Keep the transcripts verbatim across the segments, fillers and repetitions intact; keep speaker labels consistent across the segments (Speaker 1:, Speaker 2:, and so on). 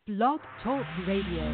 Speaker 1: Blog Talk Radio.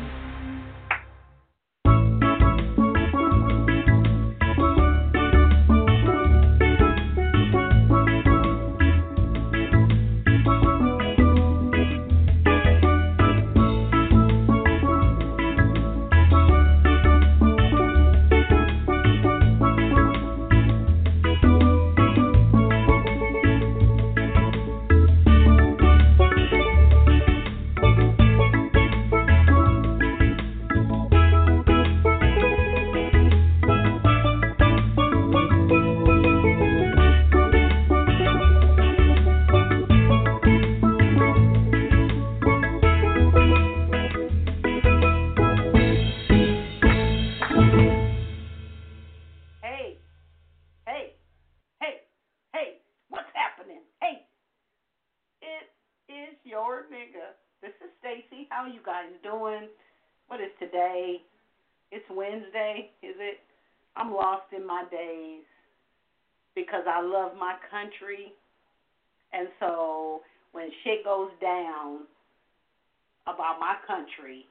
Speaker 2: Because I love my country, and so when shit goes down about my country,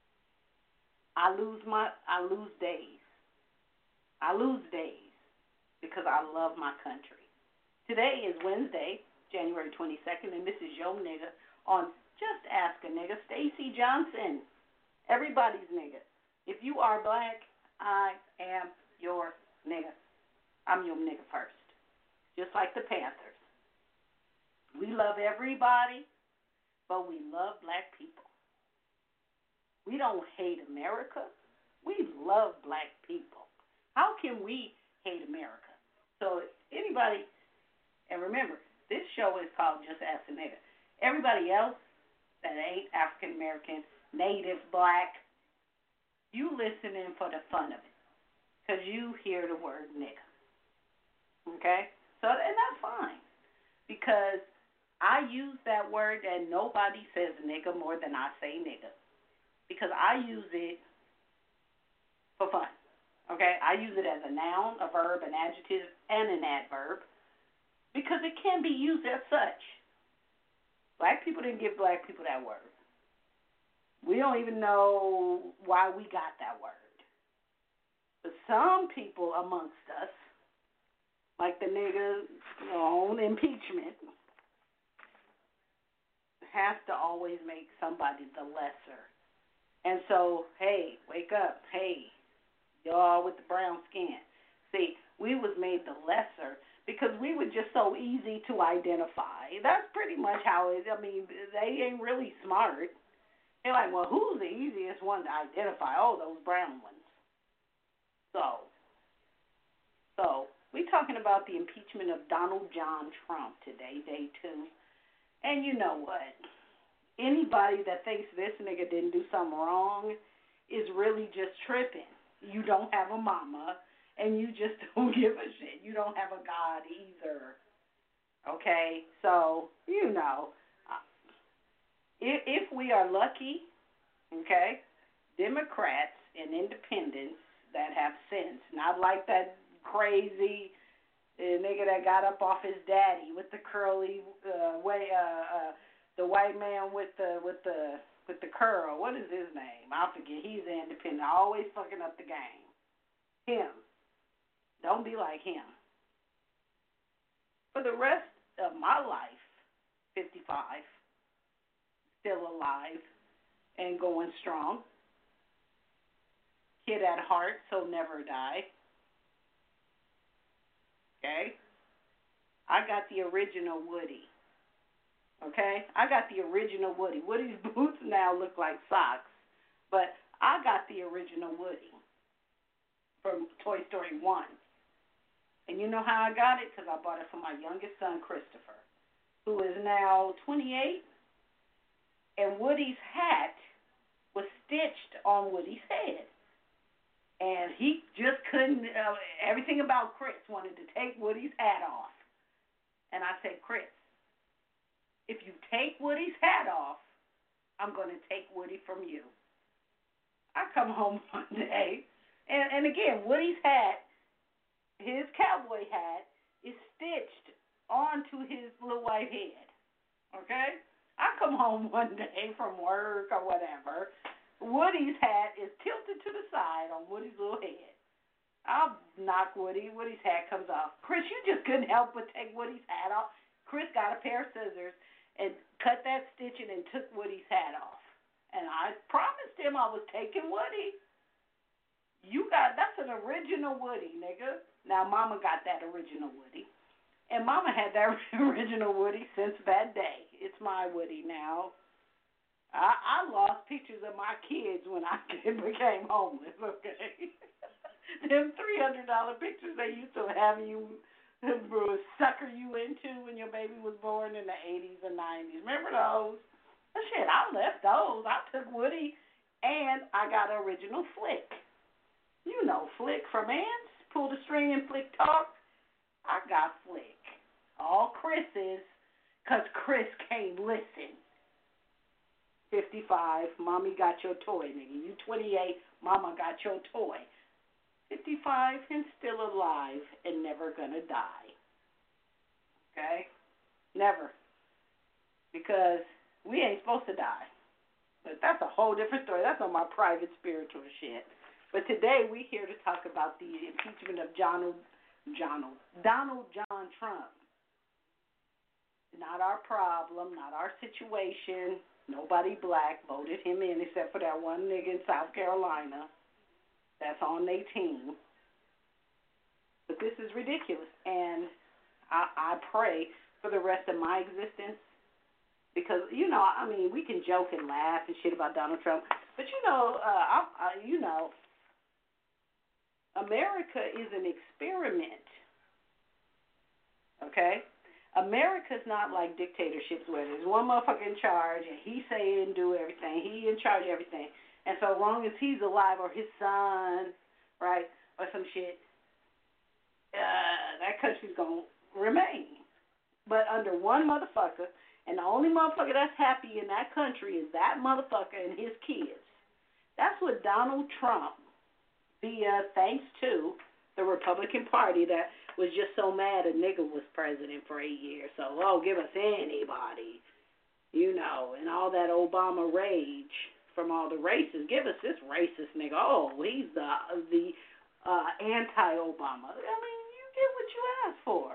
Speaker 2: I lose my I lose days. I lose days because I love my country. Today is Wednesday, January twenty-second, and this is Yo Nigga on Just Ask a Nigga. Stacey Johnson, everybody's nigga. If you are black, I am your nigga. I'm your nigga first. Just like the Panthers. We love everybody, but we love black people. We don't hate America. We love black people. How can we hate America? So anybody, and remember, this show is called Just Ask a Nigga. Everybody else that ain't African American, Native, black, you listening for the fun of it. Because you hear the word nigga. Okay? So, and that's fine. Because I use that word and nobody says nigga more than I say nigga. Because I use it for fun. Okay? I use it as a noun, a verb, an adjective, and an adverb. Because it can be used as such. Black people didn't give black people that word. We don't even know why we got that word. But some people amongst us, like the nigga on impeachment, has to always make somebody the lesser. And so, hey, wake up. Hey, y'all with the brown skin. See, we was made the lesser because we were just so easy to identify. That's pretty much how it, I mean, they ain't really smart. They're like, well, who's the easiest one to identify? Oh, those brown ones. So, so, we're talking about the impeachment of Donald John Trump today, day two. And you know what? Anybody that thinks this nigga didn't do something wrong is really just tripping. You don't have a mama, and you just don't give a shit. You don't have a God either. Okay? So, you know, if, if we are lucky, okay, Democrats and independents that have sense, not like that crazy uh, nigga that got up off his daddy with the curly uh, way, uh, uh, the white man with the with the with the curl. What is his name? I forget. He's an independent, always fucking up the game. Him. Don't be like him. For the rest of my life, fifty-five, still alive and going strong. Kid at heart, so never die. Okay? I got the original Woody. Okay? I got the original Woody. Woody's boots now look like socks, but I got the original Woody from Toy Story one. And you know how I got it? Because I bought it for my youngest son, Christopher, who is now twenty-eight. And Woody's hat was stitched on Woody's head. And he just couldn't, uh, everything about Chris wanted to take Woody's hat off. And I said, Chris, if you take Woody's hat off, I'm going to take Woody from you. I come home one day, and, and again, Woody's hat, his cowboy hat, is stitched onto his little white head. Okay? I come home one day from work or whatever. Woody's hat is tilted to the side on Woody's little head. I'll knock Woody. Woody's hat comes off. Chris, you just couldn't help but take Woody's hat off. Chris got a pair of scissors and cut that stitching and took Woody's hat off. And I promised him I was taking Woody. You got, that's an original Woody, nigga. Now, Mama got that original Woody. And Mama had that original Woody since that day. It's my Woody now. I, I lost pictures of my kids when I became homeless, okay? Them three hundred dollars pictures they used to have you, sucker you into when your baby was born in the eighties and nineties. Remember those? Oh, shit, I left those. I took Woody, and I got an original Flick. You know Flick from Ants. Pull the string and Flick talk. I got Flick. All Chris's, because Chris can't listen. fifty-five, Mommy got your toy, nigga. You twenty-eight, Mama got your toy. fifty-five and still alive and never gonna die. Okay? Never. Because we ain't supposed to die. But that's a whole different story. That's on my private spiritual shit. But today we're here to talk about the impeachment of Donald, Donald, Donald John Trump. Not our problem, not our situation. Nobody black voted him in except for that one nigga in South Carolina that's on their team. But this is ridiculous. And I, I pray for the rest of my existence because, you know, I mean, we can joke and laugh and shit about Donald Trump. But, you know, uh, I, I, you know, America is an experiment. Okay? America's not like dictatorships where there's one motherfucker in charge and he say and do everything. He in charge of everything. And so long as he's alive or his son, right, or some shit, uh, that country's going to remain. But under one motherfucker, and the only motherfucker that's happy in that country is that motherfucker and his kids. That's what Donald Trump, via thanks to the Republican Party that was just so mad a nigga was president for eight years. So, oh, give us anybody, you know, and all that Obama rage from all the racists. Give us this racist nigga. Oh, he's the the uh, anti-Obama. I mean, you get what you asked for.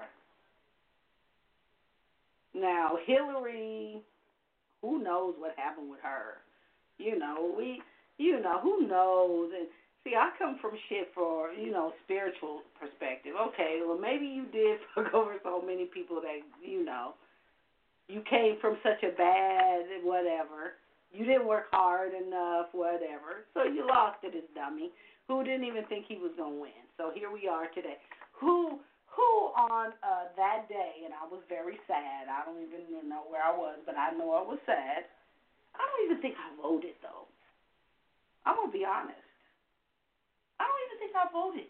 Speaker 2: Now, Hillary, who knows what happened with her? You know, we, you know, who knows? And see, I come from shit for, you know, spiritual perspective. Okay, well, maybe you did fuck over so many people that, you know, you came from such a bad whatever. You didn't work hard enough, whatever. So you lost to this dummy who didn't even think he was going to win. So here we are today. Who who on uh, that day, and I was very sad. I don't even know where I was, but I know I was sad. I don't even think I voted, though. I'm going to be honest. I don't even think I voted.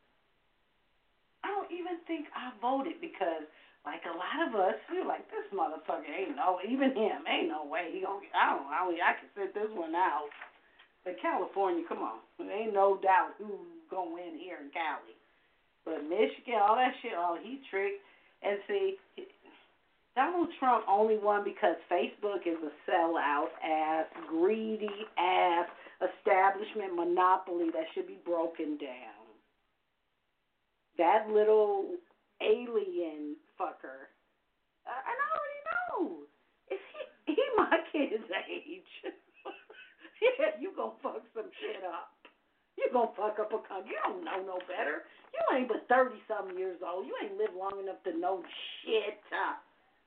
Speaker 2: I don't even think I voted because, like a lot of us, we're like, this motherfucker ain't no, even him, ain't no way he gonna get, I don't know, I, mean, I can sit this one out. But California, come on, there ain't no doubt who's gonna win here in Cali. But Michigan, all that shit, oh, he tricked. And see, Donald Trump only won because Facebook is a sellout ass, greedy ass, establishment monopoly that should be broken down. That little alien fucker, uh, and I already know, if he, he my kid's age, yeah, you gonna fuck some shit up. You gonna fuck up a country. You don't know no better. You ain't but thirty-something years old. You ain't lived long enough to know shit. Uh,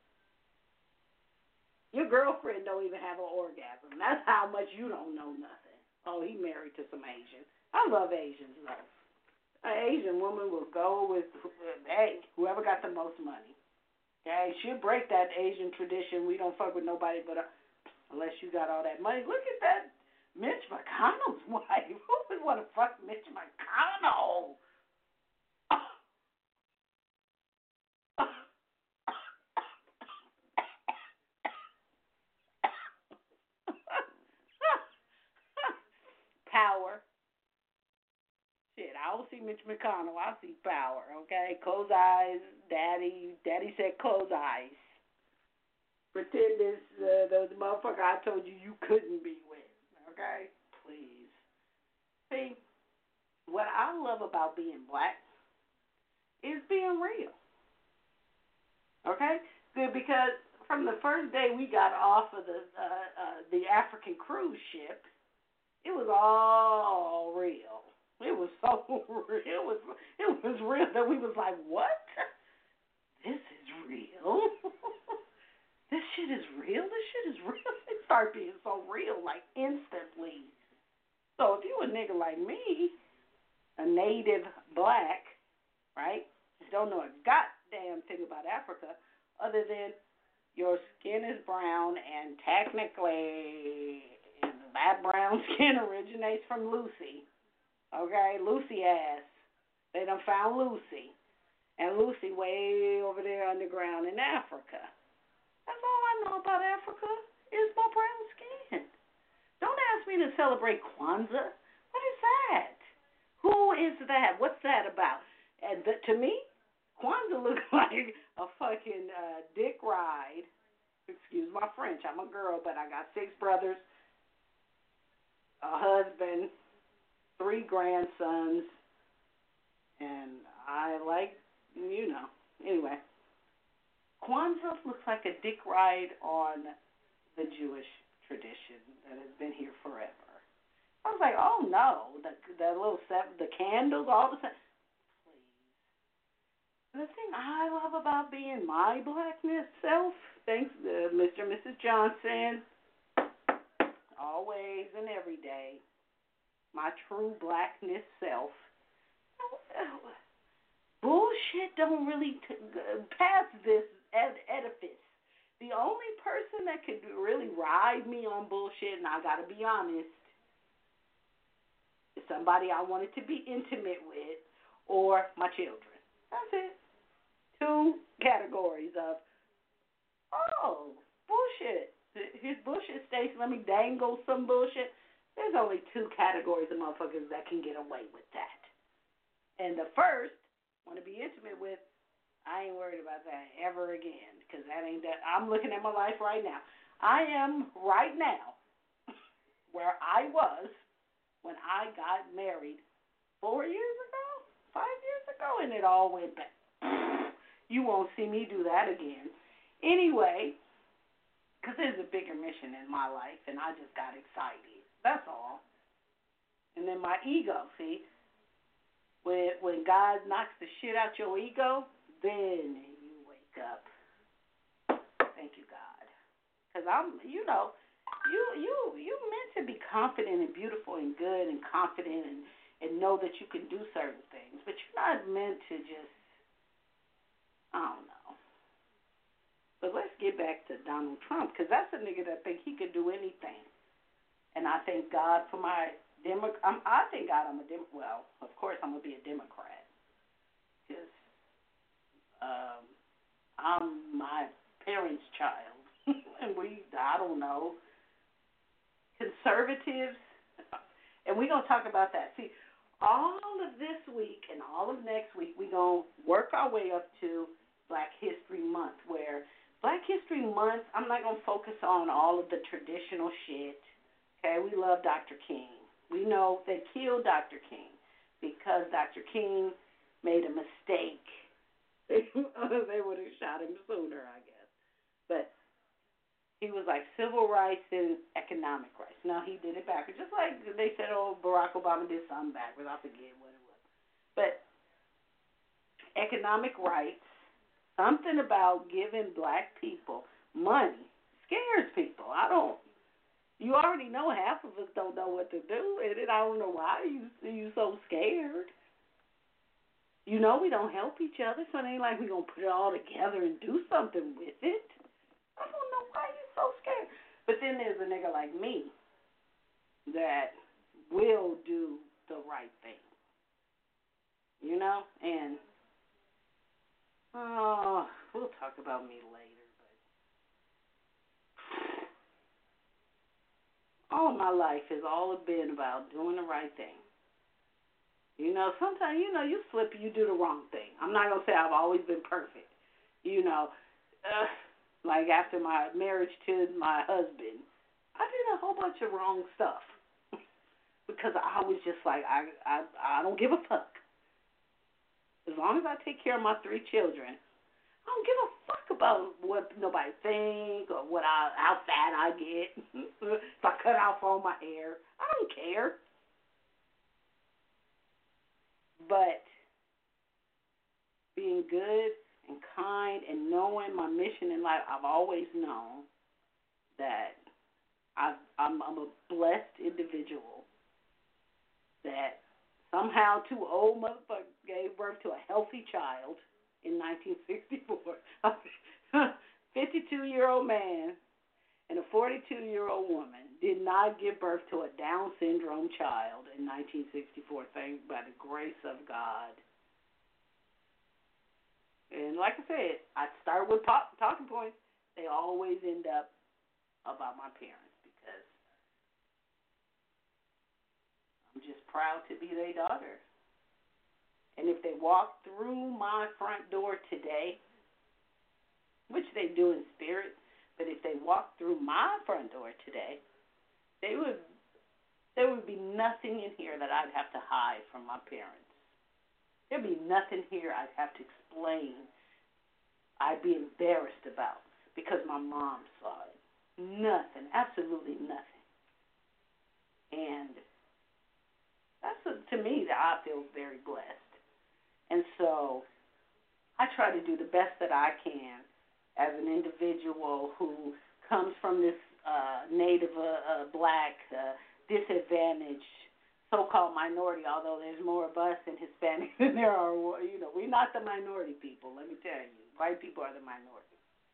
Speaker 2: your girlfriend don't even have an orgasm. That's how much you don't know nothing. Oh, he married to some Asian. I love Asians, though. An Asian woman will go with, hey, whoever got the most money. Okay? She'll break that Asian tradition. We don't fuck with nobody but uh, unless you got all that money. Look at that Mitch McConnell's wife. Who would want to fuck Mitch McConnell? Power. Shit, I don't see Mitch McConnell. I see power, okay? Close eyes. Daddy, Daddy said close eyes. Pretend this uh, the, the motherfucker I told you you couldn't be with. Okay? Please. See, what I love about being black is being real. Okay? Good, because from the first day we got off of the uh, uh, the African cruise ship, it was all real. It was so real. It was it was real that we was like, what? This is real. This shit is real. This shit is real. It started being so real, like instantly. So if you a nigga like me, a native black, right? Don't know a goddamn thing about Africa, other than your skin is brown, and technically that brown skin originates from Lucy. Okay, Lucy ass. They done found Lucy, and Lucy way over there underground in Africa. That's all I know about Africa is my brown skin. Don't ask me to celebrate Kwanzaa. What is that? Who is that? What's that about? And the, to me, Kwanzaa looks like a fucking uh, dick ride. Excuse my French. I'm a girl, but I got six brothers, a husband, three grandsons, and I like, you know. Anyway, Kwanzaa looks like a dick ride on the Jewish tradition that has been here forever. I was like, oh no, the the little seven, the candles, all the time. The thing I love about being my blackness self, thanks to Mister and Missus Johnson, always and every day, my true blackness self. Bullshit don't really t- pass this ed- edifice. The only person that could really ride me on bullshit, and I gotta be honest, is somebody I wanted to be intimate with, or my children. That's it. Two categories of, oh, bullshit. His bullshit station, let me dangle some bullshit. There's only two categories of motherfuckers that can get away with that. And the first, want to be intimate with, I ain't worried about that ever again, because that ain't that. I'm looking at my life right now. I am right now where I was when I got married four years ago, five years ago, and it all went back. You won't see me do that again. Anyway, because there's a bigger mission in my life, and I just got excited. That's all. And then my ego, see, when when God knocks the shit out your ego, then you wake up. Thank you, God. Because I'm, you know, you you you meant to be confident and beautiful and good and confident and, and know that you can do certain things, but you're not meant to just, I don't know. But let's get back to Donald Trump, because that's a nigga that think he could do anything. And I thank God for my Demo- I'm, I thank God I'm a Dem. Well, of course I'm gonna be a Democrat, because um, I'm my parents' child, and we, I don't know, conservatives, and we're gonna talk about that. See, all of this week and all of next week, we're gonna work our way up to Black History Month, where Black History Month, I'm not gonna focus on all of the traditional shit. Okay, we love Doctor King. We know they killed Doctor King because Doctor King made a mistake. They would have shot him sooner, I guess. But he was like civil rights and economic rights. No, he did it backwards. Just like they said, oh, Barack Obama did something backwards. I forget what it was. But economic rights, something about giving black people money scares people. I don't. You already know half of us don't know what to do, and I don't know why you you so scared. You know we don't help each other, so it ain't like we're going to put it all together and do something with it. I don't know why you're so scared. But then there's a nigga like me that will do the right thing. You know? And, oh, we'll talk about me later. All my life has all been about doing the right thing. You know, sometimes, you know, you slip, you do the wrong thing. I'm not going to say I've always been perfect. You know, uh, Like after my marriage to my husband, I did a whole bunch of wrong stuff because I was just like, I, I, I don't give a fuck. As long as I take care of my three children, I don't give a fuck about what nobody think or what I, how fat I get. If I cut off all my hair, I don't care. But being good and kind and knowing my mission in life, I've always known that I've, I'm, I'm a blessed individual that somehow two old motherfuckers gave birth to a healthy child in nineteen sixty-four. A fifty-two-year-old man and a forty-two-year-old woman did not give birth to a Down syndrome child in nineteen sixty-four, thanks by the grace of God. And like I said, I start with pop, talking points. They always end up about my parents because I'm just proud to be their daughter. And if they walk through my front door today, which they do in spirit, but if they walk through my front door today, they would there would be nothing in here that I'd have to hide from my parents. There'd be nothing here I'd have to explain. I'd be embarrassed about because my mom saw it. Nothing, absolutely nothing. And that's a, to me that I feel very blessed. And so I try to do the best that I can as an individual who comes from this uh, native, uh, uh, black, uh, disadvantaged, so-called minority, although there's more of us in Hispanic than there are, you know, we're not the minority people, let me tell you. White people are the minority.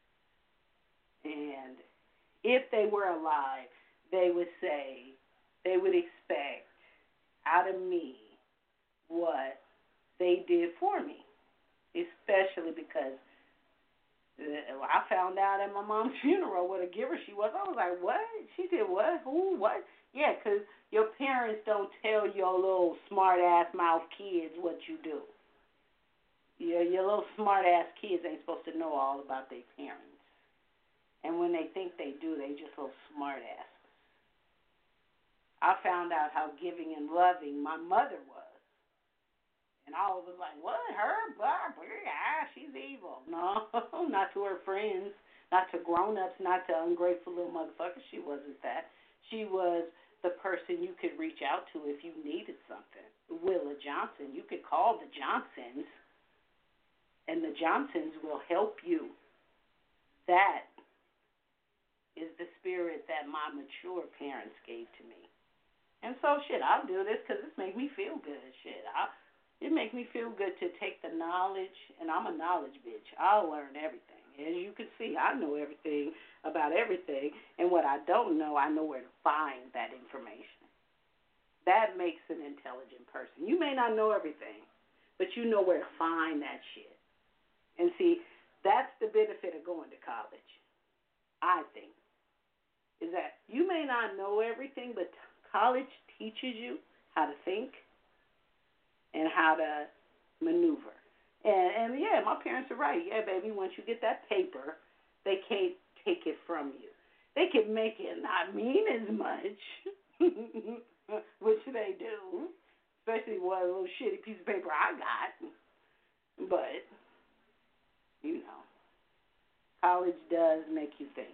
Speaker 2: And if they were alive, they would say, they would expect out of me what they did for me, especially because I found out at my mom's funeral what a giver she was. I was like, what? She did what? Who? What? Yeah, because your parents don't tell your little smart-ass mouth kids what you do. Your, your little smart-ass kids ain't supposed to know all about their parents. And when they think they do, they just little smart-asses. I found out how giving and loving my mother was. And all was like, what, her? Blah, blah, ah, she's evil. No, not to her friends, not to grown-ups, not to ungrateful little motherfuckers. She wasn't that. She was the person you could reach out to if you needed something. Willa Johnson. You could call the Johnsons, and the Johnsons will help you. That is the spirit that my mature parents gave to me. And so, shit, I'll do this because this makes me feel good. Shit, I It makes me feel good to take the knowledge, and I'm a knowledge bitch. I'll learn everything. As you can see, I know everything about everything, and what I don't know, I know where to find that information. That makes an intelligent person. You may not know everything, but you know where to find that shit. And see, that's the benefit of going to college, I think, is that you may not know everything, but college teaches you how to think and how to maneuver. And, and yeah, my parents are right. Yeah, baby, once you get that paper, they can't take it from you. They can make it not mean as much, which they do, especially one little shitty piece of paper I got. But, you know, college does make you think.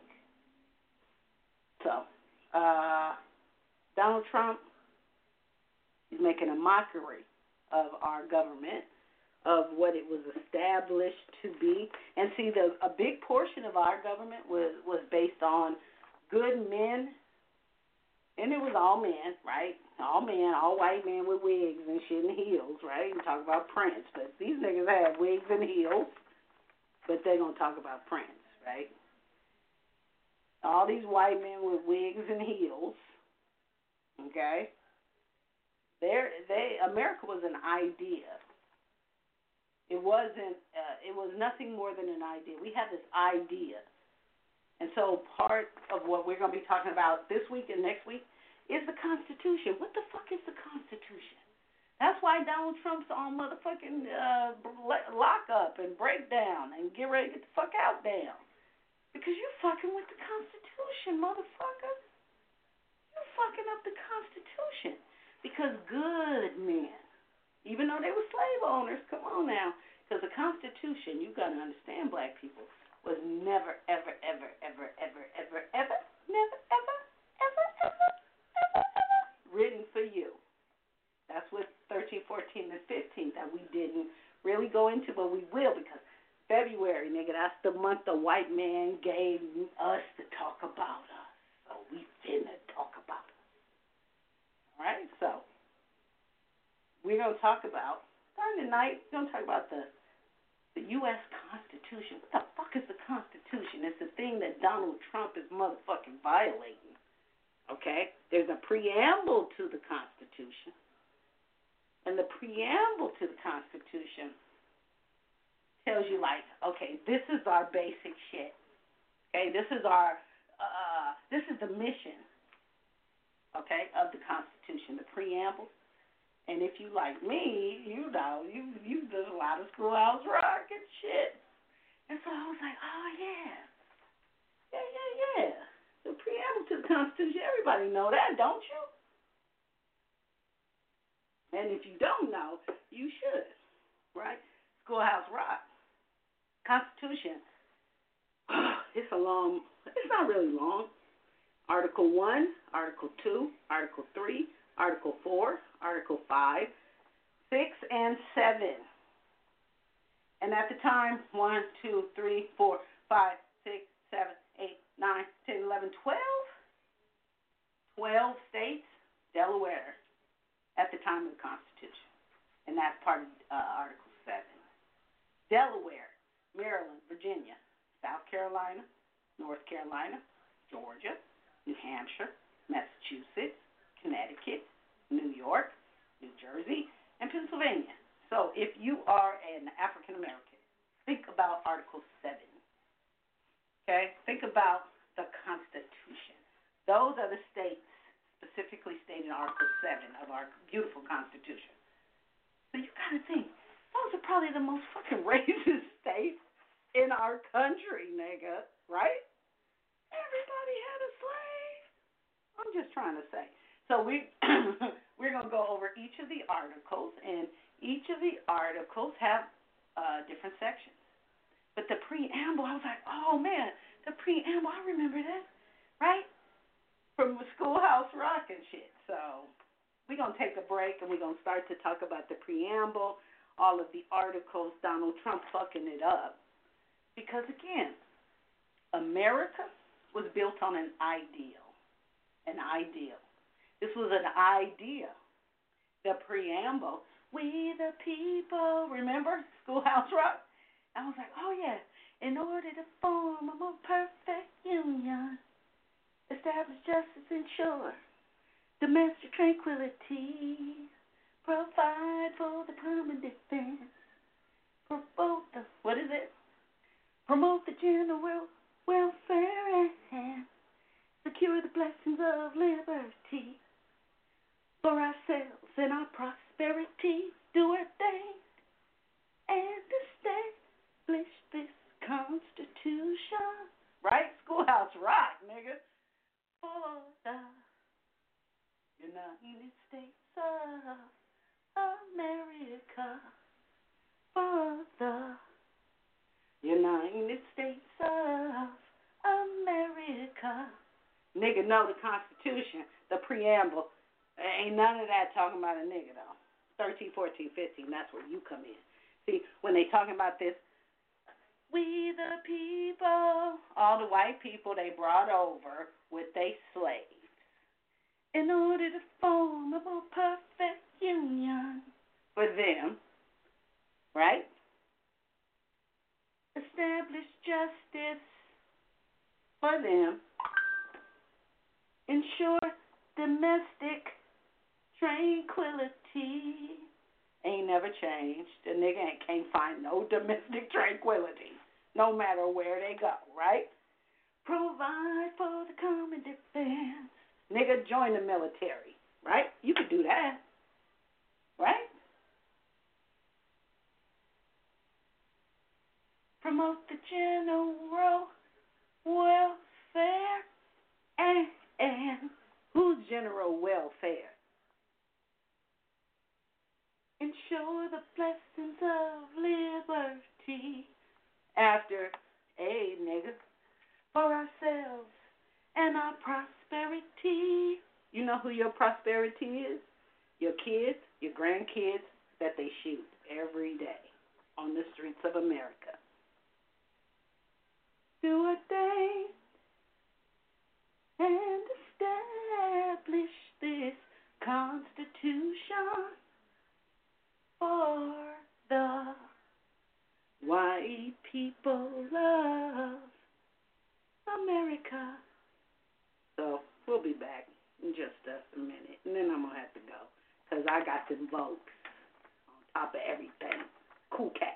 Speaker 2: So, uh, Donald Trump is making a mockery of our government, of what it was established to be. And see, the a big portion of our government was, was based on good men, and it was all men, right? All men, all white men with wigs and shit and heels, right? And talk about Prince, but these niggas have wigs and heels, but they gonna talk about Prince, right? All these white men with wigs and heels, okay? There, they America was an idea. It wasn't. Uh, it was nothing more than an idea. We had this idea, and so part of what we're going to be talking about this week and next week is the Constitution. What the fuck is the Constitution? That's why Donald Trump's on motherfucking uh, lock up and break down and get ready to get the fuck out down. Because you fucking with the Constitution, motherfucker. You fucking up the Constitution. Because good men, even though they were slave owners, come on now, because the Constitution, you got to understand, black people, was never, ever, ever, ever, ever, ever, ever, never, ever, ever, ever, ever, ever written for you. That's what thirteen, fourteen, and fifteen that we didn't really go into, but we will, because February, nigga, that's the month the white man gave us to talk about us. So we finna talk about it. All right? So we're going to talk about, during the night, we're going to talk about the, the U S Constitution. What the fuck is the Constitution? It's the thing that Donald Trump is motherfucking violating. Okay? There's a preamble to the Constitution. And the preamble to the Constitution tells you, like, okay, this is our basic shit. Okay, this is our, uh, this is the mission, okay, of the Constitution, the preamble. And if you like me, you know, you you did a lot of Schoolhouse Rock and shit. And so I was like, oh yeah, yeah, yeah, yeah. The preamble to the Constitution, everybody know that, don't you? And if you don't know, you should, right? Schoolhouse Rock. Constitution, it's a long, it's not really long. Article one, Article two, Article three, Article four, Article five, six, and seven. And at the time, one, two, three, four, five, six, seven, eight, nine, ten, eleven, twelve, twelve states, Delaware, at the time of the Constitution. And that's part of uh, Article seven. Delaware, Maryland, Virginia, South Carolina, North Carolina, Georgia, New Hampshire, Massachusetts, Connecticut, New York, New Jersey, and Pennsylvania. So if you are an African American, think about Article seven. Okay? Think about the Constitution. Those are the states specifically stated in Article seven of our beautiful Constitution. So you got to think, those are probably the most fucking racist states in our country, nigga, right? Everybody had a slave. I'm just trying to say. So we, we're going to go over each of the articles, and each of the articles have uh, different sections. But the preamble, I was like, oh, man, the preamble, I remember that, right? From the Schoolhouse Rock and shit. So we're going to take a break, and we're going to start to talk about the preamble, all of the articles, Donald Trump fucking it up. Because, again, America was built on an ideal. An ideal. This was an idea. The preamble, we the people, remember Schoolhouse Rock? I was like, oh, yeah, in order to form a more perfect union, establish justice, ensure domestic tranquility, provide for the permanent defense, promote the, what is it? Promote the general welfare and secure the blessings of liberty for ourselves and our prosperity. Do our thing and establish this Constitution. Right? Schoolhouse Rock, nigga. For the United States of America. For the United States of America. Nigga know the Constitution, the preamble. Ain't none of that talking about a nigga, though. thirteen, fourteen, fifteen, that's where you come in. See, when they talking about this, we the people, all the white people they brought over with their slaves in order to form a more perfect union for them, right? Establish justice for them. Ensure domestic tranquility. Ain't never changed. The nigga ain't, can't find no domestic tranquility, no matter where they go, right? Provide for the common defense. Nigga, join the military, right? You could do that, right? Promote the general welfare, and, and who's general welfare? Ensure the blessings of liberty after, hey, nigga, for ourselves and our prosperity. You know who your prosperity is? Your kids, your grandkids that they shoot every day on the streets of America. Do a day and establish this Constitution for the white people of America. So we'll be back in just a minute, and then I'm going to have to go because I got them votes on top of everything. Cool cats.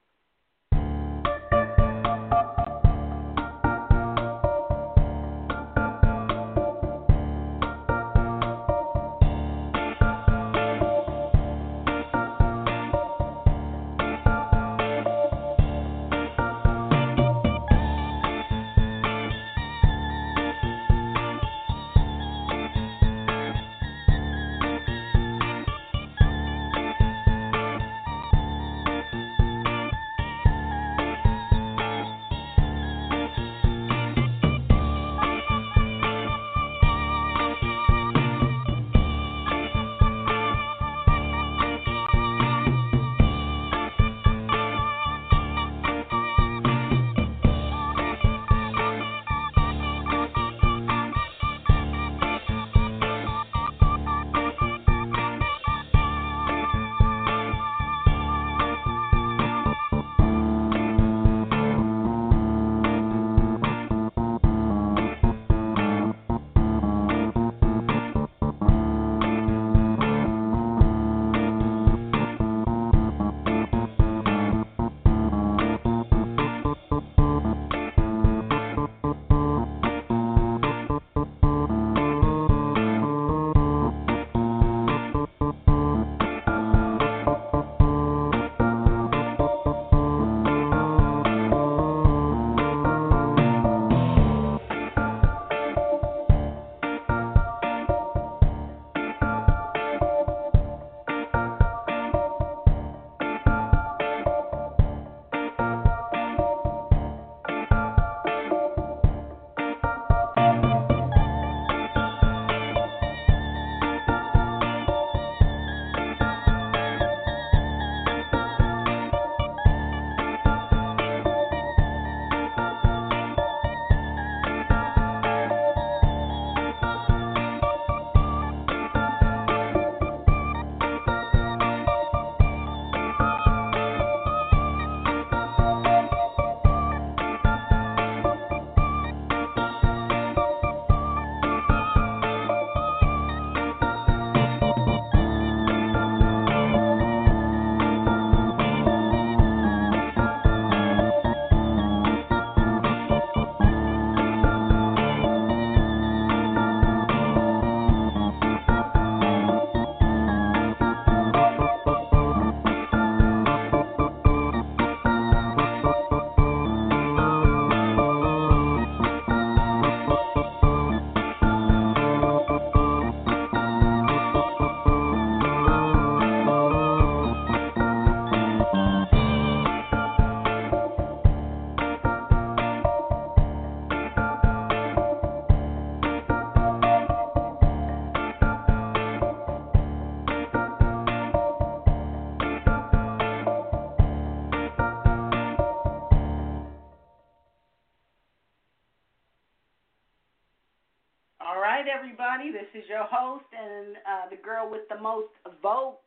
Speaker 2: All right, everybody, this is your host and uh, the girl with the most votes,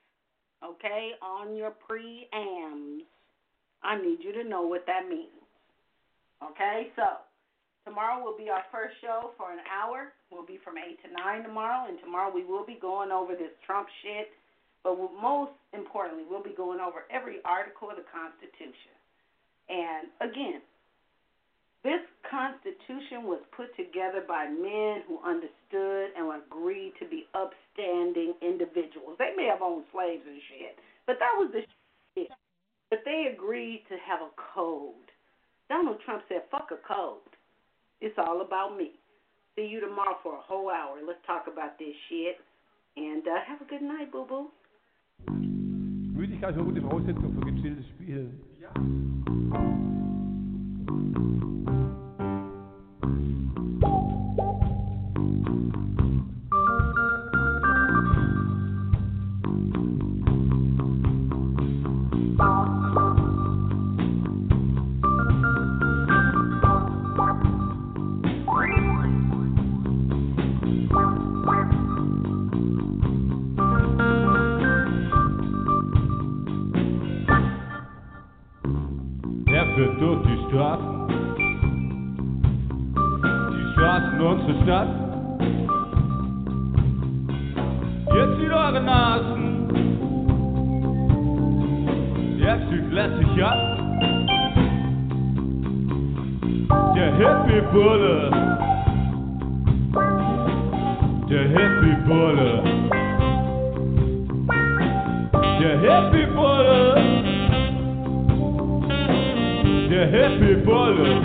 Speaker 2: okay, on your preams. I need you to know what that means, okay? So tomorrow will be our first show for an hour. We'll be from eight to nine tomorrow, and tomorrow we will be going over this Trump shit, but we'll, most importantly, we'll be going over every article of the Constitution. And, again, this Constitution was put together by men who understood and agreed to be upstanding individuals. They may have owned slaves and shit, but that was the shit. But they agreed to have a code. Donald Trump said, fuck a code. It's all about me. See you tomorrow for a whole hour. Let's talk about this shit. And uh, have a good night, boo-boo.
Speaker 3: Müdigkeit ist eine gute Voraussetzung für gechilltes Spielen. Ja. Durch die Straßen, die Straßen unserer Stadt. Jetzt zieht eure Nasen, jetzt zieht lässig ab. Der Hippie-Bulle, der Hippie-Bulle, der Hippie-Bulle. Der Hippie-Bulle.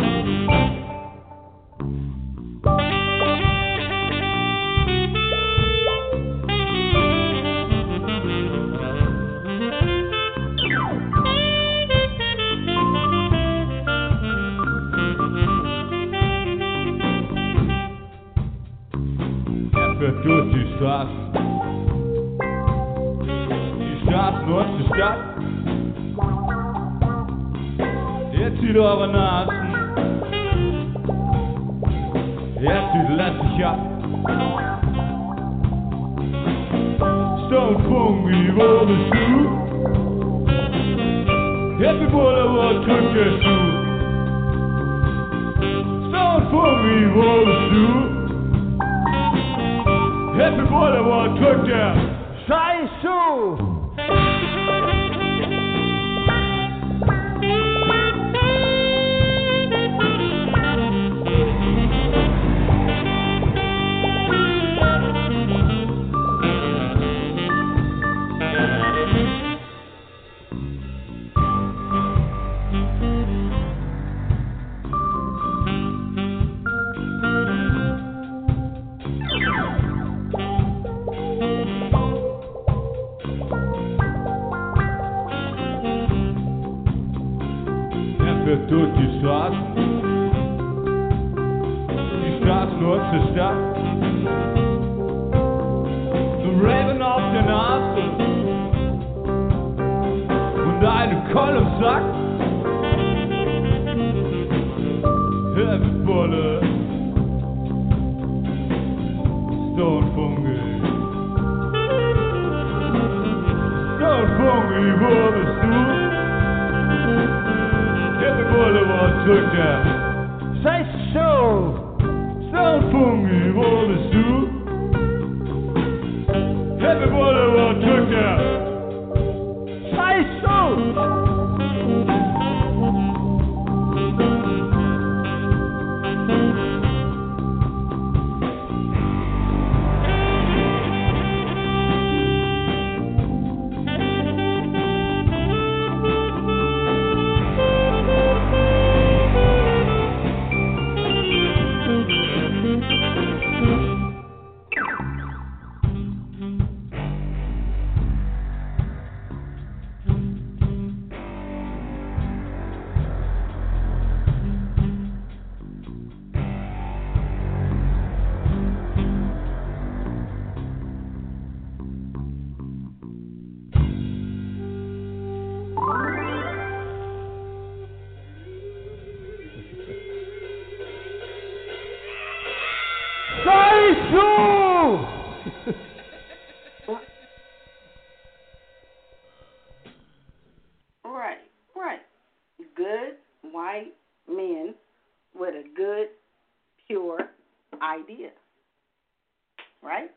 Speaker 3: Er fährt durch die Straßen, die Straßen unserer Stadt. Jetzt zieht eure Nasen, jetzt zieht lässig ab. Stone Funky, wo bist du? Hippie Bulle, wo drückt der Schuh? Stone Funky, wo bist du? Hippie Bulle, wo drückt der Scheiß Schuh? Durch die Straßen, die Straßen unserer Stadt. Zum Raven auf der Nase und eine Kolle im Sack. Heavy Bulle, Stone Funky, Stone Funky, wo bist du? Boulevard drückt er. Sei so, Stone Funky, wo bist du? Happy Boulevard drückt er. Sei so.
Speaker 2: Right, right. Good white men with a good, pure idea. Right?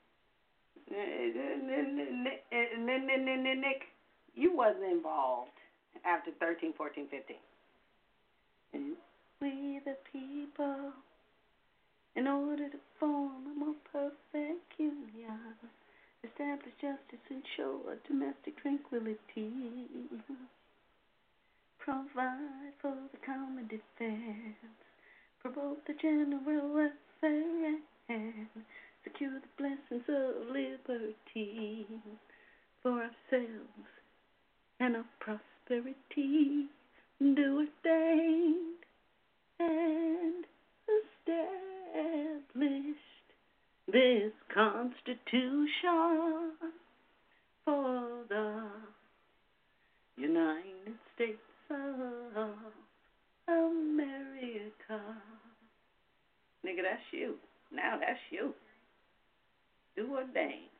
Speaker 2: Nick, you wasn't involved after thirteen, fourteen, fifteen. We the people, in order to form a more perfect union, establish justice, ensure domestic tranquility, provide for the common defense, promote the general welfare and secure the blessings of liberty for ourselves and our prosperity, do ordained and established this Constitution for the United States of America. Nigga, that's you. Now that's you. Do ordained.